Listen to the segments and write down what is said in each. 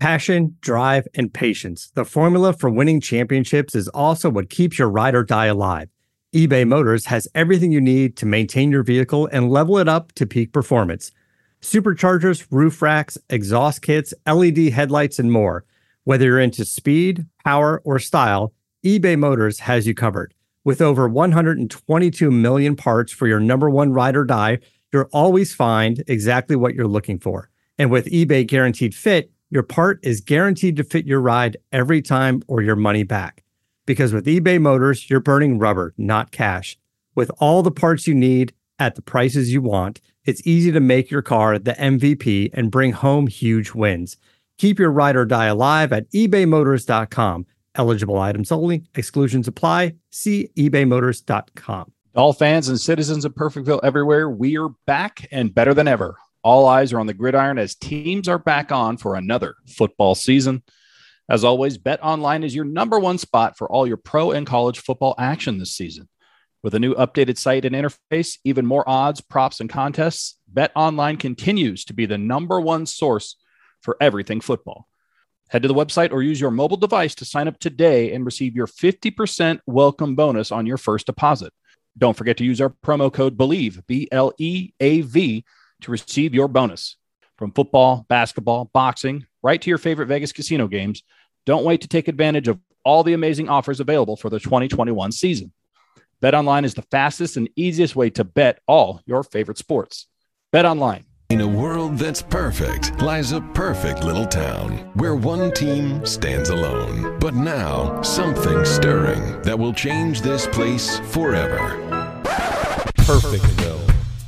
Passion, drive, and patience. The formula for winning championships is also what keeps your ride or die alive. eBay Motors has everything you need to maintain your vehicle and level it up to peak performance. Superchargers, roof racks, exhaust kits, LED headlights, and more. Whether you're into speed, power, or style, eBay Motors has you covered. With over 122 million parts for your number one ride or die, you'll always find exactly what you're looking for. And with eBay Guaranteed Fit, your part is guaranteed to fit your ride every time or your money back. Because with eBay Motors, you're burning rubber, not cash. With all the parts you need at the prices you want, it's easy to make your car the MVP and bring home huge wins. Keep your ride or die alive at ebaymotors.com. Eligible items only. Exclusions apply. See ebaymotors.com. All fans and citizens of Perfectville everywhere, we are back and better than ever. All eyes are on the gridiron as teams are back on for another football season. As always, BetOnline is your number one spot for all your pro and college football action this season. With a new updated site and interface, even more odds, props, and contests, BetOnline continues to be the number one source for everything football. Head to the website or use your mobile device to sign up today and receive your 50% welcome bonus on your first deposit. Don't forget to use our promo code BELIEVE, BLEAV, to receive your bonus. From football, basketball, boxing, right to your favorite Vegas casino games, don't wait to take advantage of all the amazing offers available for the 2021 season. BetOnline is the fastest and easiest way to bet all your favorite sports. BetOnline. In a world that's perfect lies a perfect little town where one team stands alone. But now, something's stirring that will change this place forever. Perfectville.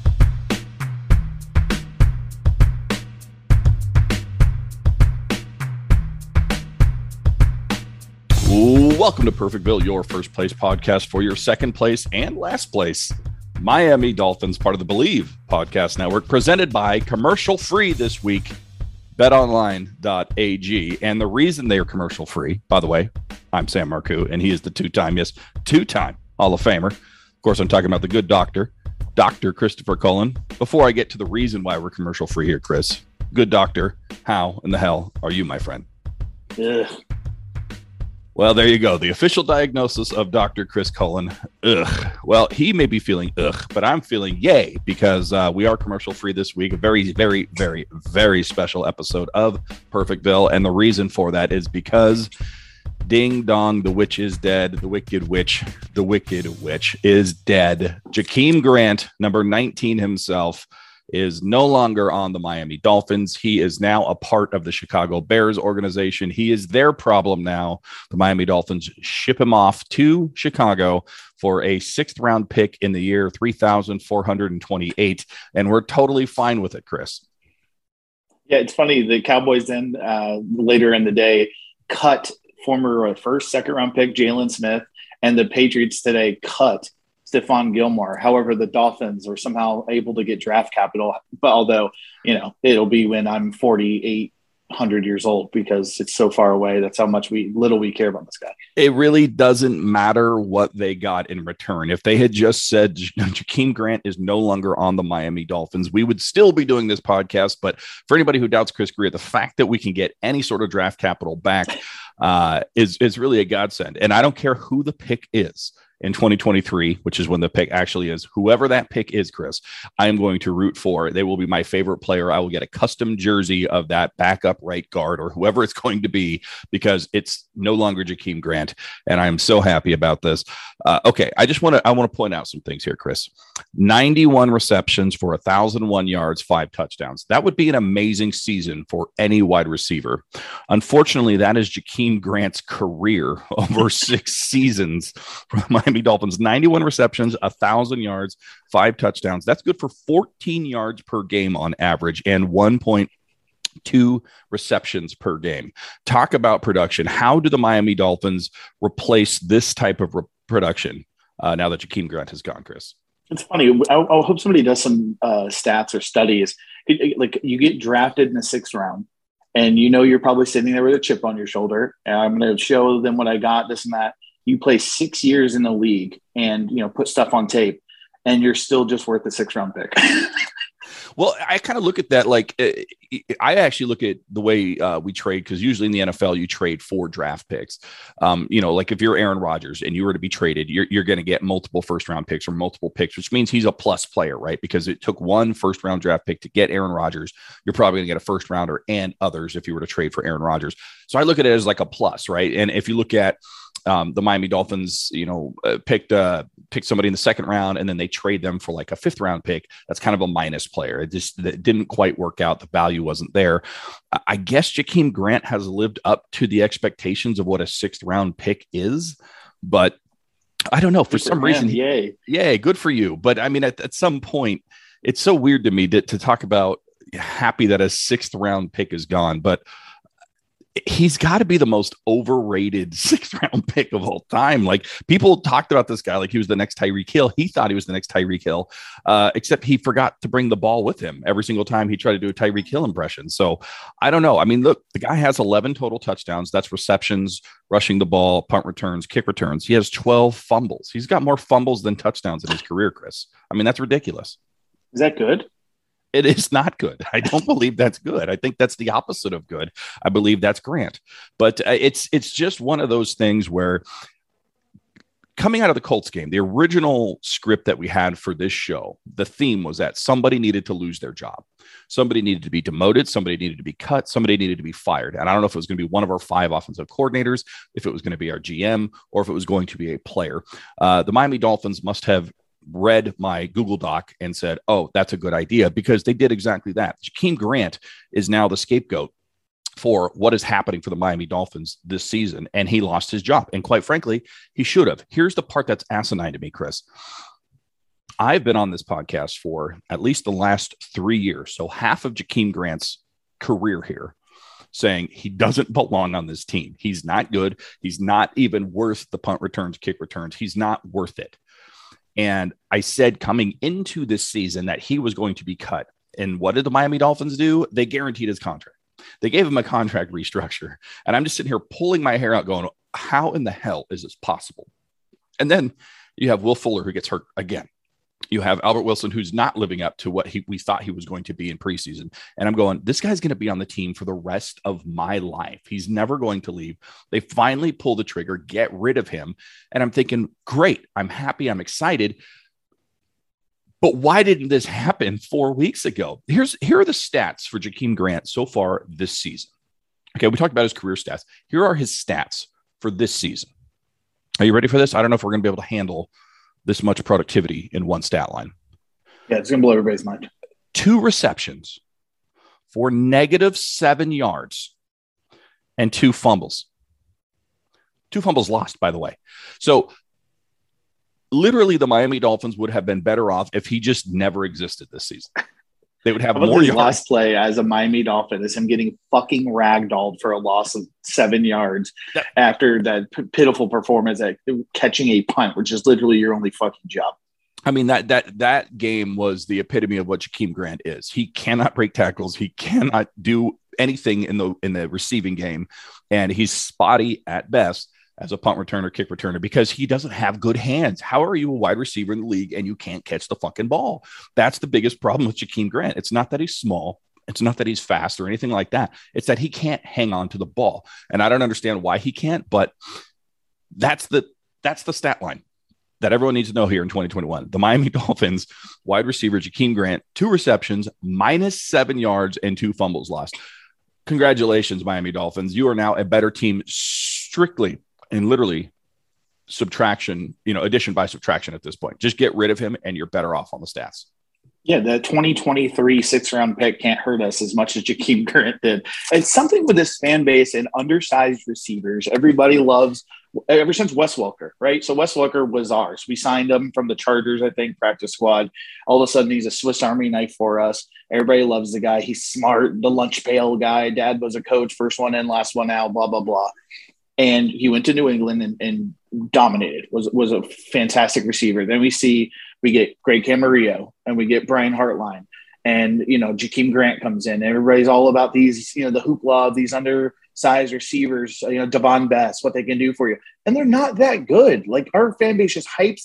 Welcome to Perfectville, your first place podcast for your second place and last place. Miami Dolphins, part of the Believe Podcast Network, presented by commercial free this week, betonline.ag. And the reason they are commercial free, by the way, I'm Sam Marcoux, and he is the two-time Hall of Famer. Of course, I'm talking about the good doctor, Dr. Christopher Cullen. Before I get to the reason why we're commercial free here, Chris, good doctor, how in the hell are you, my friend? Ugh. Well, there you go. The official diagnosis of Dr. Chris Cullen. Ugh. Well, he may be feeling ugh, but I'm feeling yay because we are commercial free this week. A very, very, very, very special episode of Perfectville. And the reason for that is because ding dong, the witch is dead. The wicked witch is dead. Jakeem Grant, number 19 himself, is no longer on the Miami Dolphins. He is now a part of the Chicago Bears organization. He is their problem now. The Miami Dolphins ship him off to Chicago for a 6th round pick in the year 3,428. And we're totally fine with it, Chris. Yeah, it's funny. The Cowboys then later in the day cut former first, 2nd round pick Jalen Smith, and the Patriots today cut Stephon Gilmore. However, the Dolphins are somehow able to get draft capital, but although, it'll be when I'm 4,800 years old because it's so far away. That's how much little we care about this guy. It really doesn't matter what they got in return. If they had just said Jakeem Grant is no longer on the Miami Dolphins, we would still be doing this podcast. But for anybody who doubts Chris Greer, the fact that we can get any sort of draft capital back is really a godsend. And I don't care who the pick is in 2023, which is when the pick actually is, whoever that pick is, Chris, I am going to root for. They will be my favorite player. I will get a custom jersey of that backup right guard or whoever it's going to be because it's no longer Jakeem Grant. And I'm so happy about this. Okay. I want to point out some things here, Chris. 91 receptions for 1,001 yards, 5 touchdowns. That would be an amazing season for any wide receiver. Unfortunately, that is Jakeem Grant's career over 6 seasons for the Miami Dolphins. 91 receptions, 1,000 yards, 5 touchdowns. That's good for 14 yards per game on average and 1.2 receptions per game. Talk about production. How do the Miami Dolphins replace this type of production now that Jakeem Grant has gone, Chris? It's funny. I hope somebody does some stats or studies. Like you get drafted in the 6th round and you're probably sitting there with a chip on your shoulder. And I'm going to show them what I got, this and that. You play 6 years in the league and, put stuff on tape and you're still just worth the 6th round pick. Well, I kind of look at that like I actually look at the way we trade, because usually in the NFL you trade for draft picks. Like if you're Aaron Rodgers and you were to be traded, you're going to get multiple first round picks or multiple picks, which means he's a plus player, right? Because it took one first round draft pick to get Aaron Rodgers. You're probably going to get a first rounder and others if you were to trade for Aaron Rodgers. So I look at it as like a plus, right? And if you look at the Miami Dolphins, picked somebody in the second round and then they trade them for like a fifth round pick. That's kind of a minus player. It didn't quite work out. The value wasn't there. I guess Jakeem Grant has lived up to the expectations of what a sixth round pick is, but I don't know, for some reason. Yay. Good for you. But I mean, at some point, it's so weird to me to talk about happy that a sixth round pick is gone, but he's got to be the most overrated sixth round pick of all time. Like, people talked about this guy like he was the next Tyreek Hill. He thought he was the next Tyreek Hill, except he forgot to bring the ball with him every single time he tried to do a Tyreek Hill impression. So I don't know. I mean, look, the guy has 11 total touchdowns. That's receptions, rushing the ball, punt returns, kick returns. He has 12 fumbles. He's got more fumbles than touchdowns in his career, Chris. I mean, that's ridiculous. Is that good? It is not good. I don't believe that's good. I think that's the opposite of good. I believe that's Grant. But it's just one of those things where, coming out of the Colts game, the original script that we had for this show, the theme was that somebody needed to lose their job. Somebody needed to be demoted. Somebody needed to be cut. Somebody needed to be fired. And I don't know if it was going to be one of our 5 offensive coordinators, if it was going to be our GM, or if it was going to be a player. The Miami Dolphins must have read my Google Doc and said, oh, that's a good idea, because they did exactly that. Jakeem Grant is now the scapegoat for what is happening for the Miami Dolphins this season, and he lost his job. And quite frankly, he should have. Here's the part that's asinine to me, Chris. I've been on this podcast for at least the last 3 years, so half of Jakeem Grant's career here, saying he doesn't belong on this team. He's not good. He's not even worth the punt returns, kick returns. He's not worth it. And I said coming into this season that he was going to be cut. And what did the Miami Dolphins do? They guaranteed his contract. They gave him a contract restructure. And I'm just sitting here pulling my hair out going, how in the hell is this possible? And then you have Will Fuller, who gets hurt again. You have Albert Wilson, who's not living up to what we thought he was going to be in preseason. And I'm going, this guy's going to be on the team for the rest of my life. He's never going to leave. They finally pull the trigger, get rid of him. And I'm thinking, great, I'm happy, I'm excited. But why didn't this happen 4 weeks ago? Here are the stats for Jakeem Grant so far this season. Okay, we talked about his career stats. Here are his stats for this season. Are you ready for this? I don't know if we're going to be able to handle this much productivity in one stat line. Yeah, it's going to blow everybody's mind. 2 receptions for -7 yards and 2 fumbles. 2 fumbles lost, by the way. So literally the Miami Dolphins would have been better off if he just never existed this season. They would have more yards. Last play as a Miami Dolphin is him getting fucking ragdolled for a loss of 7 yards after that pitiful performance at catching a punt, which is literally your only fucking job. I mean, that game was the epitome of what Jakeem Grant is. He cannot break tackles. He cannot do anything in the receiving game, and he's spotty at best as a punt returner, kick returner, because he doesn't have good hands. How are you a wide receiver in the league and you can't catch the fucking ball? That's the biggest problem with Jakeem Grant. It's not that he's small. It's not that he's fast or anything like that. It's that he can't hang on to the ball. And I don't understand why he can't, but that's the stat line that everyone needs to know here in 2021. The Miami Dolphins wide receiver Jakeem Grant, 2 receptions, -7 yards, and 2 fumbles lost. Congratulations, Miami Dolphins. You are now a better team strictly and literally subtraction, addition by subtraction at this point. Just get rid of him and you're better off on the stats. Yeah, the 2023 6th-round pick can't hurt us as much as Jakeem Grant did. It's something with this fan base and undersized receivers. Everybody loves, ever since Wes Welker, right? So Wes Welker was ours. We signed him from the Chargers, I think, practice squad. All of a sudden, he's a Swiss Army knife for us. Everybody loves the guy. He's smart, the lunch pail guy. Dad was a coach, first one in, last one out, blah, blah, blah. And he went to New England and dominated, was a fantastic receiver. Then we get Greg Camarillo and we get Brian Hartline and, Jakeem Grant comes in. Everybody's all about these, the hoopla of these undersized receivers, Devon Best, what they can do for you. And they're not that good. Like, our fan base just hypes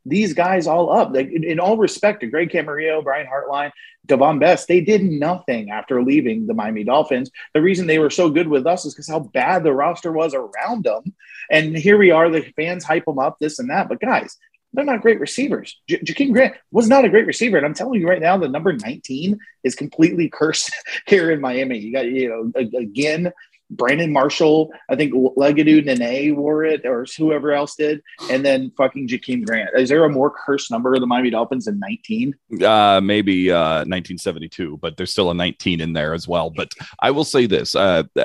these guys all up. Like in all respect to Greg Camarillo, Brian Hartline, Devon Best, they did nothing after leaving the Miami Dolphins. The reason they were so good with us is because how bad the roster was around them. And here we are, the fans hype them up, this and that. But guys, they're not great receivers. Jakeem Grant was not a great receiver. And I'm telling you right now, the number 19 is completely cursed here in Miami. You got, again, Brandon Marshall, I think Legadou Nene wore it, or whoever else did, and then fucking Jakeem Grant. Is there a more cursed number of the Miami Dolphins than 19? Maybe 1972, but there's still a 19 in there as well. But I will say this,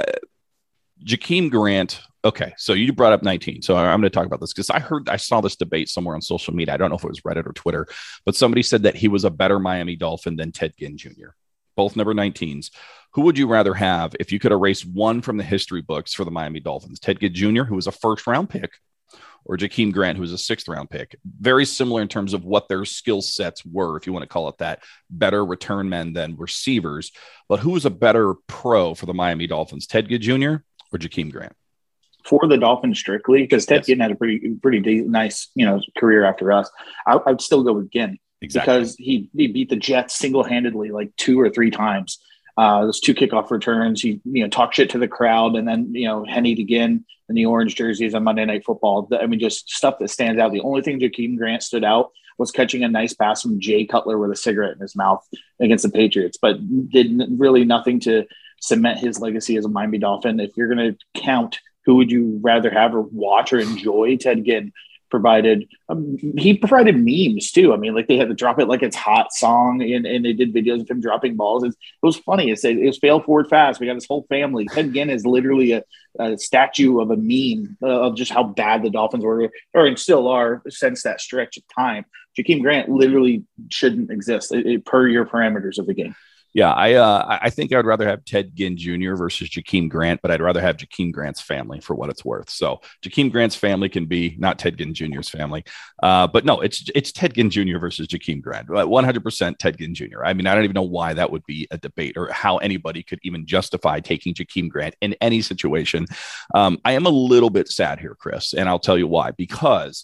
Jakeem Grant. Okay, so you brought up 19. So I'm going to talk about this because I saw this debate somewhere on social media. I don't know if it was Reddit or Twitter, but somebody said that he was a better Miami Dolphin than Ted Ginn Jr., both number 19s. Who would you rather have if you could erase one from the history books for the Miami Dolphins? Ted Ginn Jr., who was a first-round pick, or Jakeem Grant, who was a sixth-round pick? Very similar in terms of what their skill sets were, if you want to call it that. Better return men than receivers. But who was a better pro for the Miami Dolphins, Ted Ginn Jr. or Jakeem Grant? For the Dolphins strictly, because Ted Ginn had a pretty nice career after us. I'd still go with Ginn. Exactly. Because he beat the Jets single-handedly like 2 or 3 times. Those 2 kickoff returns, he talk shit to the crowd, and then Henny again in the orange jerseys on Monday Night Football. I mean, just stuff that stands out. The only thing Jakeem Grant stood out was catching a nice pass from Jay Cutler with a cigarette in his mouth against the Patriots, but did really nothing to cement his legacy as a Miami Dolphin. If you're going to count who would you rather have or watch or enjoy, Ted Ginn provided he provided memes too. I mean, like they had the Drop It Like It's Hot song, and they did videos of him dropping balls. It was funny. It was fail forward fast. We got his whole family. Ted Ginn is literally a statue of a meme of just how bad the Dolphins were, and still are since that stretch of time. Jakeem Grant literally shouldn't exist per your parameters of the game. Yeah, I think I would rather have Ted Ginn Jr. versus Jakeem Grant, but I'd rather have Jakeem Grant's family for what it's worth. So Jakeem Grant's family can be not Ted Ginn Jr.'s family. But no, it's Ted Ginn Jr. versus Jakeem Grant. 100% Ted Ginn Jr. I mean, I don't even know why that would be a debate or how anybody could even justify taking Jakeem Grant in any situation. I am a little bit sad here, Chris, and I'll tell you why. Because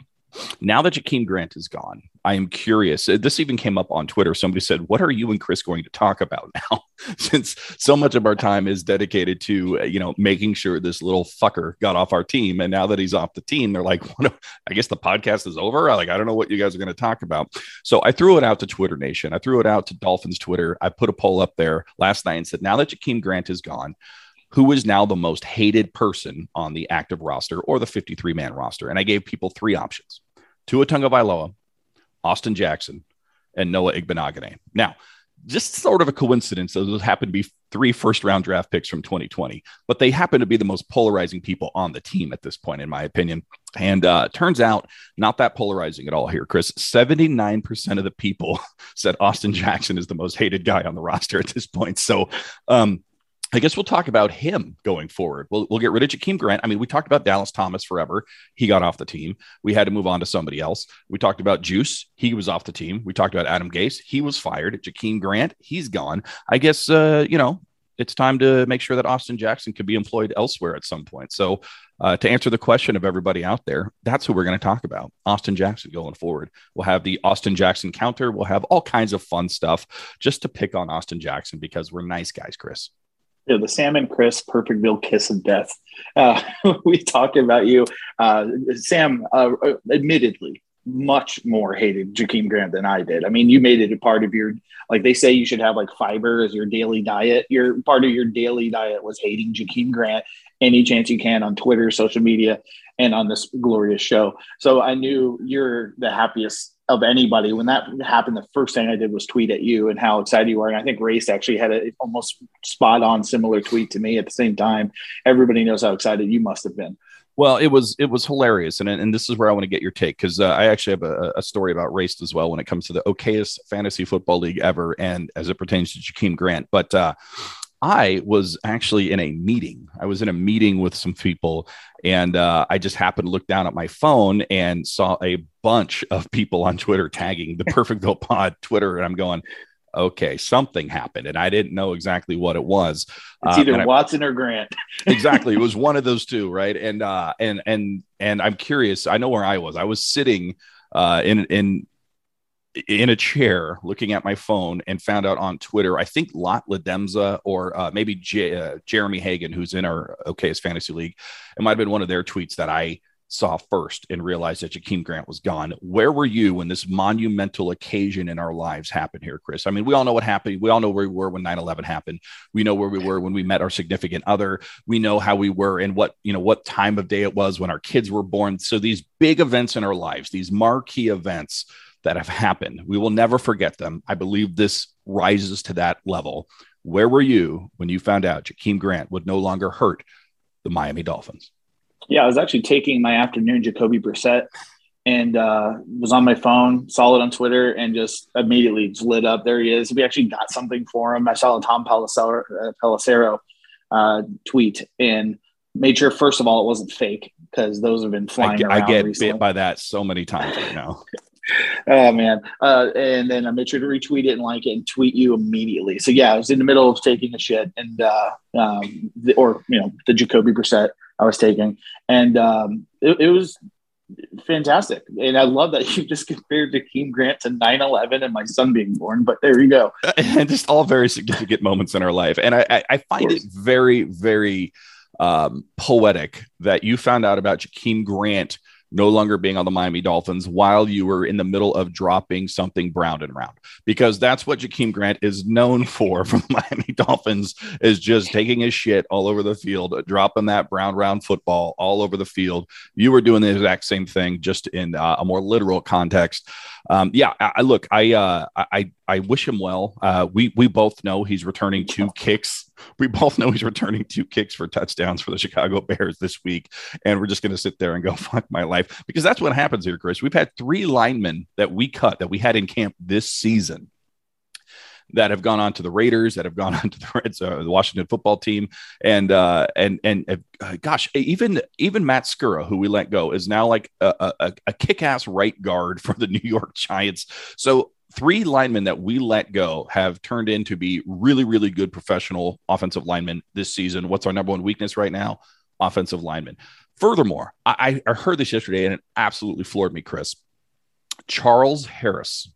now that Jakeem Grant is gone, I am curious. This even came up on Twitter. Somebody said, what are you and Chris going to talk about now? Since so much of our time is dedicated to, making sure this little fucker got off our team. And now that he's off the team, they're like, I guess the podcast is over. I don't know what you guys are going to talk about. So I threw it out to Twitter Nation. I threw it out to Dolphins Twitter. I put a poll up there last night and said, now that Jakeem Grant is gone, who is now the most hated person on the active roster or the 53-man roster? And I gave people 3 options: Tua Tagovailoa, Austin Jackson, and Noah Igbenogany. Now, just sort of a coincidence, those happen to be 3 first-round draft picks from 2020, but they happen to be the most polarizing people on the team at this point, in my opinion. And turns out, not that polarizing at all here, Chris. 79% of the people said Austin Jackson is the most hated guy on the roster at this point. So, I guess we'll talk about him going forward. We'll get rid of Jakeem Grant. I mean, we talked about Dallas Thomas forever. He got off the team. We had to move on to somebody else. We talked about Juice. He was off the team. We talked about Adam Gase. He was fired. Jakeem Grant, he's gone. I guess, it's time to make sure that Austin Jackson could be employed elsewhere at some point. So to answer the question of everybody out there, that's who we're going to talk about. Austin Jackson going forward. We'll have the Austin Jackson counter. We'll have all kinds of fun stuff just to pick on Austin Jackson because we're nice guys, Chris. Yeah, the Sam and Chris Perfectville kiss of death. We talked about you. Sam, admittedly, much more hated Jakeem Grant than I did. I mean, you made it a part of your, like they say you should have like fiber as your daily diet. Your part of your daily diet was hating Jakeem Grant any chance you can on Twitter, social media, and on this glorious show. So I knew you're the happiest of anybody. When that happened, the first thing I did was tweet at you and how excited you were. And I think Race actually had a almost spot on similar tweet to me at the same time. Everybody knows how excited you must have been. Well, it was hilarious. And this is where I want to get your take, because I actually have a story about Race as well when it comes to the okayest fantasy football league ever. And as it pertains to Jakeem Grant, but I was actually in a meeting. I was in a meeting with some people, and I just happened to look down at my phone and saw a bunch of people on Twitter tagging the Perfectville Pod Twitter. And I'm going, okay, something happened. And I didn't know exactly what it was. It's either Watson or Grant. Exactly. It was one of those two. Right. And I'm curious. I know where I was. I was sitting in a chair looking at my phone and found out on Twitter, I think Lot Ledemza or maybe Jeremy Hagan, who's in our OK's Fantasy League. It might have been one of their tweets that I saw first and realized that Jakeem Grant was gone. Where were you when this monumental occasion in our lives happened here, Chris? I mean, we all know what happened. We all know where we were when 9/11 happened. We know where we were when we met our significant other. We know how we were and what time of day it was when our kids were born. So these big events in our lives, these marquee events that have happened, we will never forget them. I believe this rises to that level. Where were you when you found out Jakeem Grant would no longer hurt the Miami Dolphins? Yeah, I was actually taking my afternoon Jacoby Brissett and was on my phone, saw it on Twitter, and just immediately just lit up. There he is. We actually got something for him. I saw a Tom Pelissero tweet and made sure, first of all, it wasn't fake because those have been flying around. I get recently. bit by that so many times right now. Oh, man. And then I made sure to retweet it and like it and tweet you immediately. So, yeah, I was in the middle of taking a shit and the Jacoby Brissett I was taking. And it was fantastic. And I love that you just compared Jakeem Grant to 9/11 and my son being born. But there you go. And just all very significant moments in our life. And I find it very, very poetic that you found out about Jakeem Grant no longer being on the Miami Dolphins while you were in the middle of dropping something brown and round, because that's what Jakeem Grant is known for from the Miami Dolphins, is just taking his shit all over the field, dropping that brown round football all over the field. You were doing the exact same thing, just in a more literal context. I wish him well. We both know he's returning 2 kicks. We both know he's returning 2 kicks for touchdowns for the Chicago Bears this week. And we're just going to sit there and go, fuck my life, because that's what happens here, Chris. We've had 3 linemen that we cut that we had in camp this season that have gone on to the Raiders, that have gone on to the Washington football team. And gosh, even Matt Skura, who we let go, is now like a kick-ass right guard for the New York Giants. So 3 linemen that we let go have turned in to be really, really good professional offensive linemen this season. What's our number one weakness right now? Offensive linemen. Furthermore, I heard this yesterday and it absolutely floored me, Chris. Charles Harris,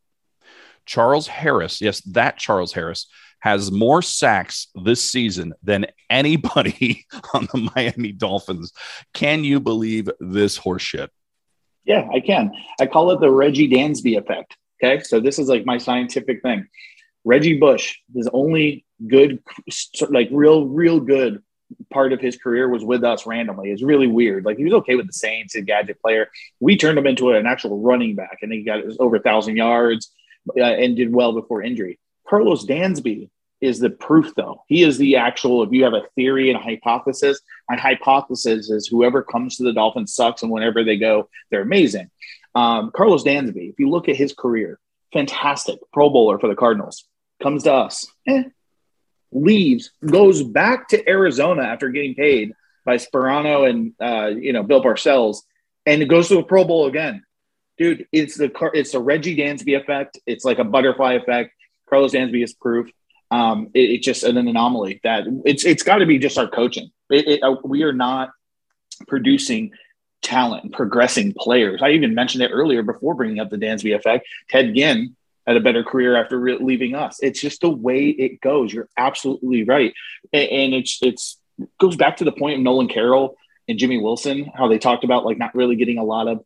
yes, that Charles Harris has more sacks this season than anybody on the Miami Dolphins. Can you believe this horseshit? Yeah, I can. I call it the Reggie Dansby effect. Okay, so this is like my scientific thing. Reggie Bush, his only good, like real good part of his career was with us randomly. It's really weird. Like, he was okay with the Saints, a gadget player. We turned him into an actual running back, and he got over 1,000 yards and did well before injury. Carlos Dansby is the proof, though. He is the actual, if you have a theory and a hypothesis, my hypothesis is whoever comes to the Dolphins sucks, and whenever they go, they're amazing. Carlos Dansby, if you look at his career, fantastic Pro Bowler for the Cardinals, comes to us, leaves, goes back to Arizona after getting paid by Sperano and Bill Parcells, and it goes to a Pro Bowl again. Dude, it's the Reggie Dansby effect. It's like a butterfly effect. Carlos Dansby is proof. It's just an anomaly that it's got to be just our coaching. We are not producing talent and progressing players. I even mentioned it earlier before bringing up the Dansby effect. Ted Ginn had a better career after leaving us. It's just the way it goes. You're absolutely right. And it's goes back to the point of Nolan Carroll and Jimmy Wilson, how they talked about like not really getting a lot of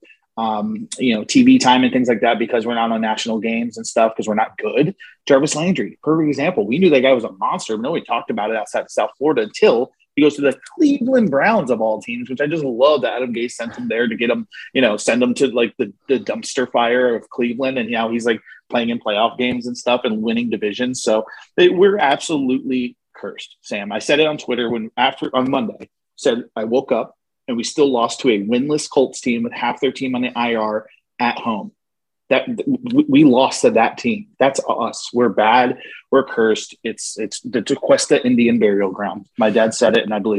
TV time and things like that because we're not on national games and stuff because we're not good. Jarvis Landry, perfect example. We knew that guy was a monster, but nobody talked about it outside of South Florida until he goes to the Cleveland Browns of all teams, which I just love that Adam Gase sent him there to get him, send him to like the dumpster fire of Cleveland. And now he's like playing in playoff games and stuff and winning divisions. So we're absolutely cursed, Sam. I said it on Twitter on Monday, said I woke up and we still lost to a winless Colts team with half their team on the IR at home. That we lost to that team. That's us. We're bad. We're cursed. It's the Tequesta Indian burial ground. My dad said it, and I believe him.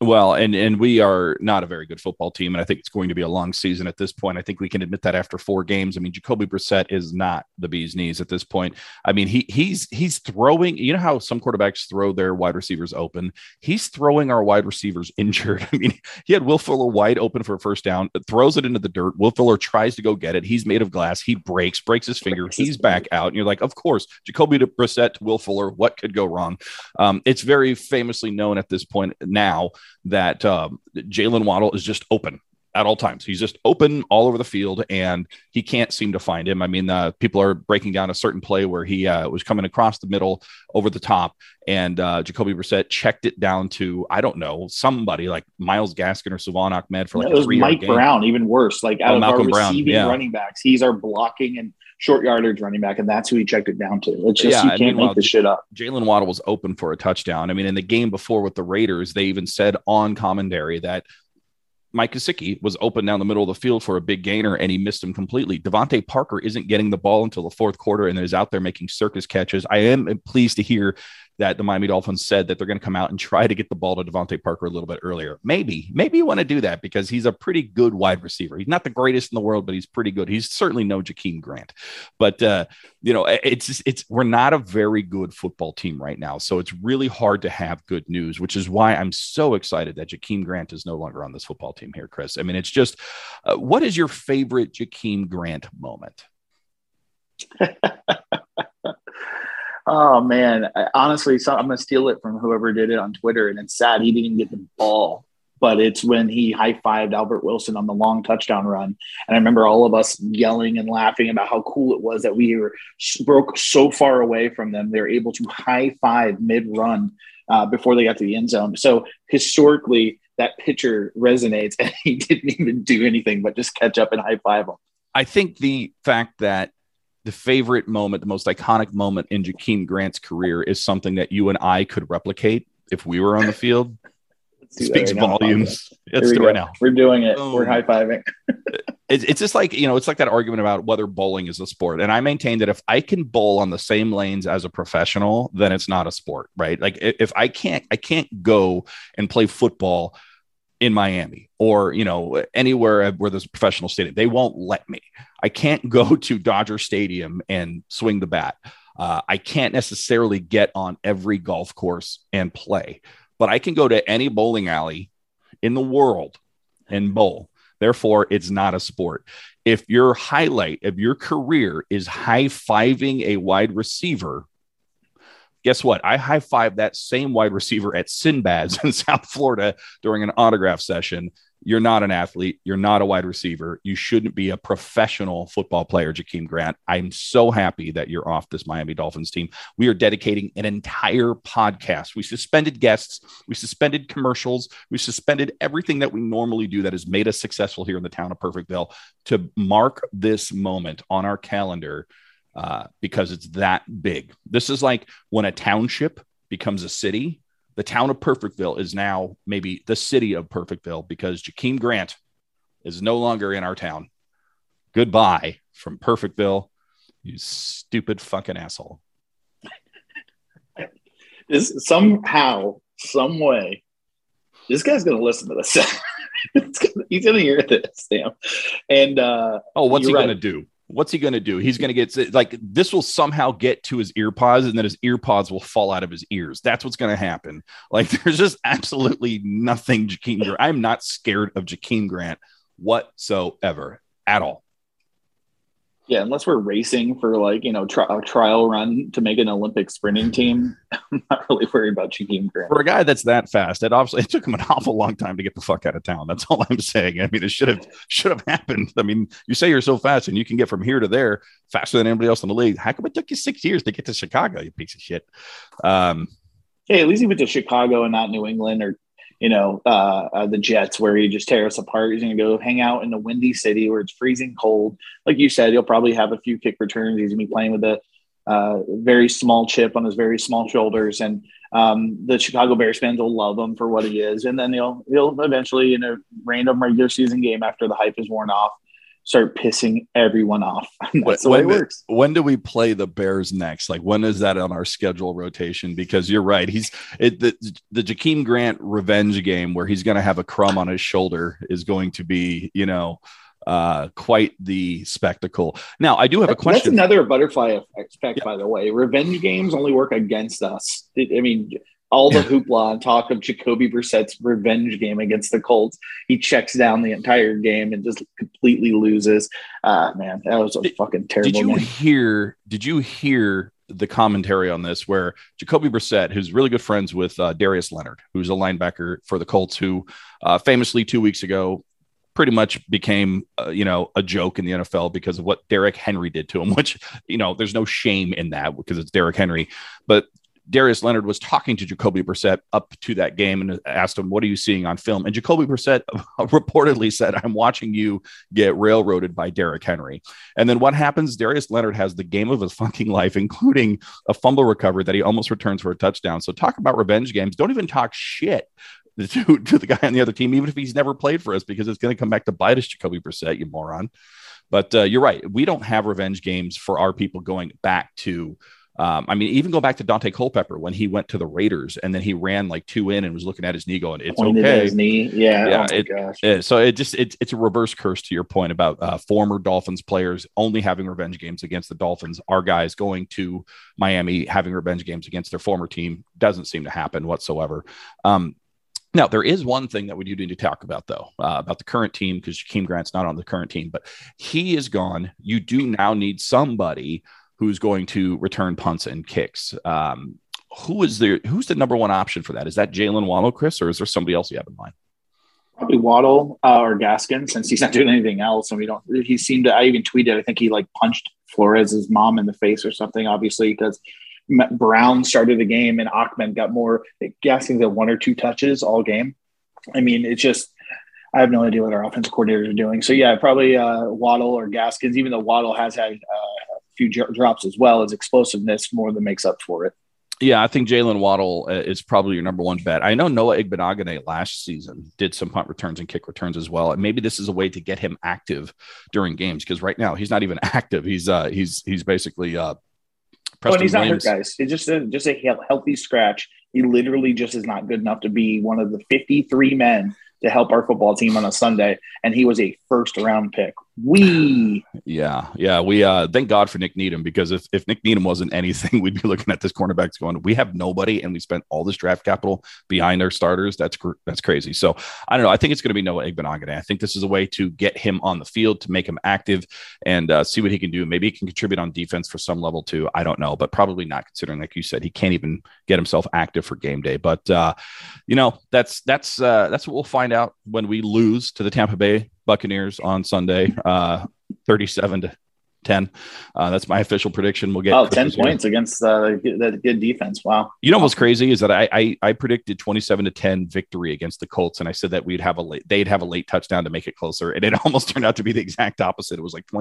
Well, and we are not a very good football team, and I think it's going to be a long season at this point. I think we can admit that after 4 games. I mean, Jacoby Brissett is not the bee's knees at this point. I mean, he's throwing. You know how some quarterbacks throw their wide receivers open? He's throwing our wide receivers injured. I mean, he had Will Fuller wide open for a first down, throws it into the dirt. Will Fuller tries to go get it. He's made of glass. He breaks his finger. He's back out, and you're like, of course, Jacoby Brissett to Will Fuller. What could go wrong? It's very famously known at this point now that Jalen Waddle is just open at all times. He's just open all over the field, and he can't seem to find him. I mean, people are breaking down a certain play where he was coming across the middle over the top, and Jacoby Brissett checked it down to, I don't know, somebody like Myles Gaskin or Savon Ahmed for like it was Mike Brown, even worse. Like out of Malcolm our receiving running backs, he's our blocking and short yardage running back, and that's who he checked it down to. It's just, you can't make this shit up. Jalen Waddle was open for a touchdown. I mean, in the game before with the Raiders, they even said on commentary that Mike Gesicki was open down the middle of the field for a big gainer, and he missed him completely. Devontae Parker isn't getting the ball until the fourth quarter and is out there making circus catches. I am pleased to hear that the Miami Dolphins said that they're going to come out and try to get the ball to Devontae Parker a little bit earlier. Maybe you want to do that because he's a pretty good wide receiver. He's not the greatest in the world, but he's pretty good. He's certainly no Jakeem Grant, but we're not a very good football team right now. So it's really hard to have good news, which is why I'm so excited that Jakeem Grant is no longer on this football team here, Chris. I mean, it's just, what is your favorite Jakeem Grant moment? Oh man, honestly, I'm going to steal it from whoever did it on Twitter, and it's sad he didn't get the ball, but it's when he high-fived Albert Wilson on the long touchdown run. And I remember all of us yelling and laughing about how cool it was that we broke so far away from them. They were able to high-five mid-run before they got to the end zone. So historically, that picture resonates, and he didn't even do anything but just catch up and high-five them. I think the fact that the favorite moment, the most iconic moment in Jakeem Grant's career is something that you and I could replicate if we were on the field. Speaks volumes. Let's do it right now. We're doing it. We're high-fiving. It's just like, it's like that argument about whether bowling is a sport. And I maintain that if I can bowl on the same lanes as a professional, then it's not a sport, right? Like if I can't go and play football in Miami or, anywhere where there's a professional stadium, they won't let me. I can't go to Dodger Stadium and swing the bat. I can't necessarily get on every golf course and play, but I can go to any bowling alley in the world and bowl. Therefore, it's not a sport. If your highlight of your career is high-fiving a wide receiver, guess what? I high-fived that same wide receiver at Sinbad's in South Florida during an autograph session. You're not an athlete. You're not a wide receiver. You shouldn't be a professional football player, Jakeem Grant. I'm so happy that you're off this Miami Dolphins team. We are dedicating an entire podcast. We suspended guests. We suspended commercials. We suspended everything that we normally do that has made us successful here in the town of Perfectville to mark this moment on our calendar because it's that big. This is like when a township becomes a city. The town of Perfectville is now maybe the city of Perfectville because Jakeem Grant is no longer in our town. Goodbye from Perfectville, you stupid fucking asshole. Somehow, some way, this guy's going to listen to this. He's going to hear this, Sam. And what's he going to do? What's he going to do? He's going to get like this will somehow get to his ear pods and then his ear pods will fall out of his ears. That's what's going to happen. Like there's just absolutely nothing Jakeem Grant. I'm not scared of Jakeem Grant whatsoever at all. Yeah, unless we're racing for a trial run to make an Olympic sprinting team, I'm not really worried about Jakeem Grant. For a guy that's that fast, it took him an awful long time to get the fuck out of town. That's all I'm saying. I mean, it should have happened. I mean, you say you're so fast and you can get from here to there faster than anybody else in the league. How come it took you 6 years to get to Chicago, you piece of shit? Hey, at least he went to Chicago and not New England or the Jets where he just tear us apart. He's going to go hang out in the windy city where it's freezing cold. Like you said, he'll probably have a few kick returns. He's going to be playing with a very small chip on his very small shoulders. And the Chicago Bears fans will love him for what he is. And then he'll eventually, in a random regular season game after the hype is worn off, start pissing everyone off. That's the way it works. When do we play the Bears next? Like, when is that on our schedule rotation? Because you're right. The Jakeem Grant revenge game where he's going to have a crumb on his shoulder is going to be, quite the spectacle. Now, I do have a question. That's another butterfly effect, by the way. Revenge games only work against us. All the hoopla and talk of Jacoby Brissett's revenge game against the Colts. He checks down the entire game and just completely loses. Man, that was a fucking terrible game. Did you hear the commentary on this where Jacoby Brissett, who's really good friends with Darius Leonard, who's a linebacker for the Colts, who famously 2 weeks ago pretty much became, a joke in the NFL because of what Derrick Henry did to him, which, there's no shame in that because it's Derrick Henry. But Darius Leonard was talking to Jacoby Brissett up to that game and asked him, what are you seeing on film? And Jacoby Brissett reportedly said, I'm watching you get railroaded by Derrick Henry. And then what happens? Darius Leonard has the game of his fucking life, including a fumble recovery that he almost returns for a touchdown. So talk about revenge games. Don't even talk shit to the guy on the other team, even if he's never played for us, because it's going to come back to bite us, Jacoby Brissett, you moron. But you're right. We don't have revenge games for our people going back to even go back to Dante Culpepper when he went to the Raiders and then he ran like 2 in and was looking at his knee going, it's pointed okay. At his knee. Yeah. Oh my gosh. So it's a reverse curse to your point about former Dolphins players only having revenge games against the Dolphins. Our guys going to Miami having revenge games against their former team doesn't seem to happen whatsoever. Now, there is one thing that we do need to talk about, though, about the current team, because Jakeem Grant's not on the current team, but he is gone. You do now need somebody who's going to return punts and kicks. Who's the number one option for that? Is that Jalen Waddle, Chris, or is there somebody else you have in mind? Probably Waddle or Gaskin, since he's not doing anything else. And I even tweeted, I think he punched Flores' mom in the face or something, obviously, because Brown started the game and Ahmed got more. Gaskin got 1 or 2 touches all game. I have no idea what our offense coordinators are doing. So yeah, probably Waddle or Gaskins, even though Waddle has had a few drops as well. His explosiveness more than makes up for it. Yeah, I think Jalen Waddle is probably your number one bet. I know Noah Igbenogany last season did some punt returns and kick returns as well. And maybe this is a way to get him active during games, because right now he's not even active. He's basically Preston he's not hurt, guys. It's just a healthy scratch. He literally just is not good enough to be one of the 53 men to help our football team on a Sunday, and he was a first-round pick. We thank God for Nick Needham, because if Nick Needham wasn't anything, we'd be looking at this cornerbacks going, we have nobody, and we spent all this draft capital behind our starters. That's crazy. So I don't know. I think it's going to be Noah Igbenogany. I think this is a way to get him on the field, to make him active, and see what he can do. Maybe he can contribute on defense for some level too. I don't know, but probably not, considering, like you said, he can't even get himself active for game day. But that's what we'll find out when we lose to the Tampa Bay Buccaneers on Sunday, 37-10. That's my official prediction. We'll get 10 points against that good defense. Wow. You know what's crazy is that I predicted 27-10 victory against the Colts, and I said that they'd have a late touchdown to make it closer, and it almost turned out to be the exact opposite. It was like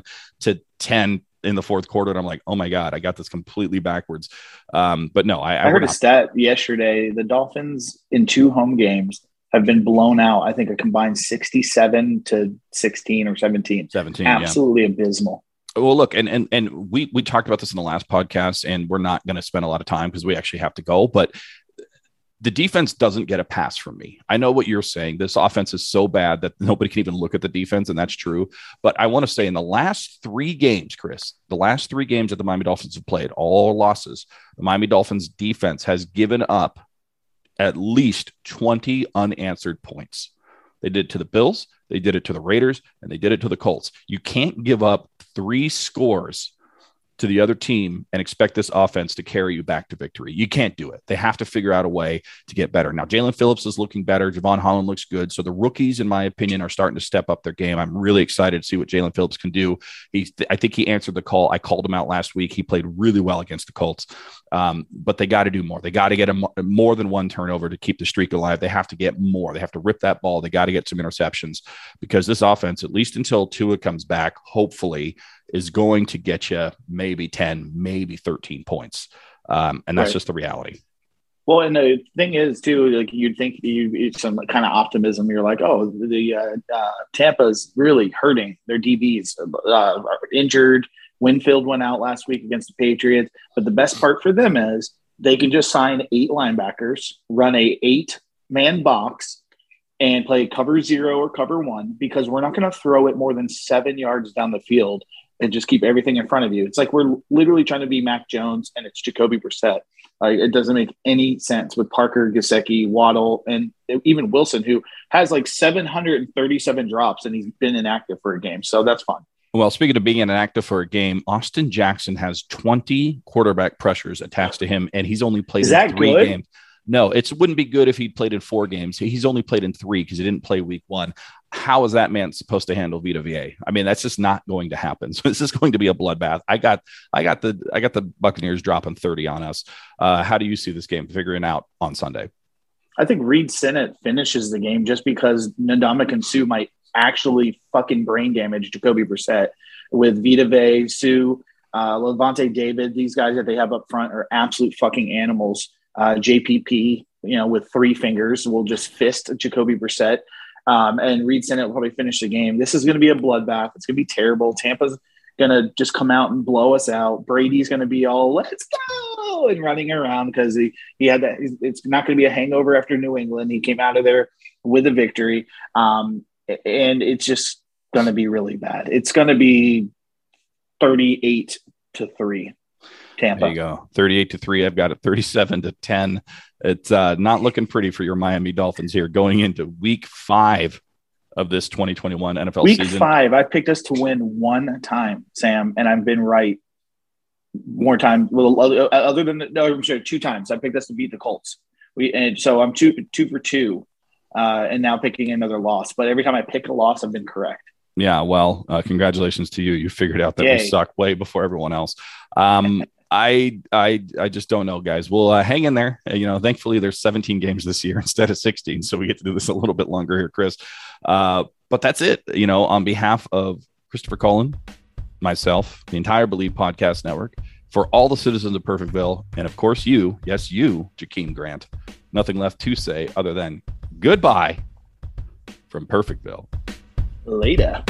27-10 in the fourth quarter, and I'm like, oh my God, I got this completely backwards. But no, I heard a stat yesterday. The Dolphins in 2 home games have been blown out, I think, a combined 67-16 or 17. Absolutely abysmal. Well, look, and we talked about this in the last podcast, and we're not going to spend a lot of time because we actually have to go, but the defense doesn't get a pass from me. I know what you're saying. This offense is so bad that nobody can even look at the defense, and that's true. But I want to say, in the last 3 games, Chris, the last 3 games that the Miami Dolphins have played, all losses, the Miami Dolphins defense has given up at least 20 unanswered points. They did it to the Bills, they did it to the Raiders, and they did it to the Colts. You can't give up 3 scores to the other team and expect this offense to carry you back to victory. You can't do it. They have to figure out a way to get better. Now, Jalen Phillips is looking better. Javon Holland looks good. So the rookies, in my opinion, are starting to step up their game. I'm really excited to see what Jalen Phillips can do. I think he answered the call. I called him out last week. He played really well against the Colts. But they got to do more. They got to get more than 1 turnover to keep the streak alive. They have to get more. They have to rip that ball. They got to get some interceptions, because this offense, at least until Tua comes back, hopefully, is going to get you maybe 10, maybe 13 points. And that's just the reality. Well, and the thing is too, like you'd think some kind of optimism. You're like, oh, the Tampa's really hurting. Their DBs are injured. Winfield went out last week against the Patriots. But the best part for them is they can just sign 8 linebackers, run a 8-man box, and play cover 0 or cover 1, because we're not going to throw it more than 7 yards down the field and just keep everything in front of you. It's like we're literally trying to be Mac Jones and it's Jacoby Brissett. It doesn't make any sense with Parker, Gesicki, Waddle, and even Wilson, who has like 737 drops and he's been inactive for a game. So that's fun. Well, speaking of being inactive for a game, Austin Jackson has 20 quarterback pressures attached to him, and he's only played in 3 games. No, it wouldn't be good if he'd played in 4 games. He's only played in 3 because he didn't play week 1. How is that man supposed to handle Vita VA? I mean, that's just not going to happen. So this is going to be a bloodbath. I got the Buccaneers dropping 30 on us. How do you see this game figuring out on Sunday? I think Reed Sinnett finishes the game just because Ndamukong Suh might actually fucking brain damage Jacoby Brissett with Vita Vea, Sue, Levante David. These guys that they have up front are absolute fucking animals. JPP, with 3 fingers will just fist Jacoby Brissett. And Reed Sinnett will probably finish the game. This is going to be a bloodbath. It's going to be terrible. Tampa's going to just come out and blow us out. Brady's going to be all, let's go, and running around because he had that. It's not going to be a hangover after New England. He came out of there with a victory. And it's just going to be really bad. It's going to be 38-3. Tampa. There you go. 38-3. I've got it 37-10. It's not looking pretty for your Miami Dolphins here going into week 5 of this 2021 NFL season. Week 5, I picked us to win 1 time, Sam, and I've been right more time. Well, other than I'm sure 2 times. I picked us to beat the Colts. So I'm 2 for 2, and now picking another loss. But every time I pick a loss, I've been correct. Yeah, well, congratulations to you. You figured out that we suck way before everyone else. I just don't know, guys. We'll hang in there. Thankfully there's 17 games this year instead of 16, so we get to do this a little bit longer here, Chris. But that's it. On behalf of Christopher Cullen, myself, the entire Believe Podcast Network, for all the citizens of Perfectville, and of course you, Jakeem Grant, nothing left to say other than goodbye from Perfectville. Later.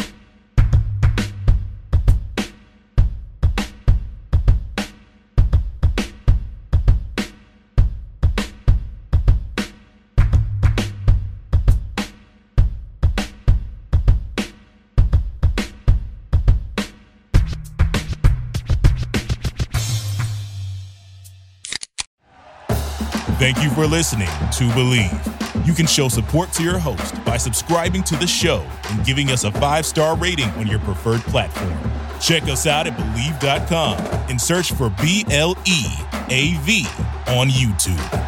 Thank you for listening to Believe. You can show support to your host by subscribing to the show and giving us a 5-star rating on your preferred platform. Check us out at Believe.com and search for BLEAV on YouTube.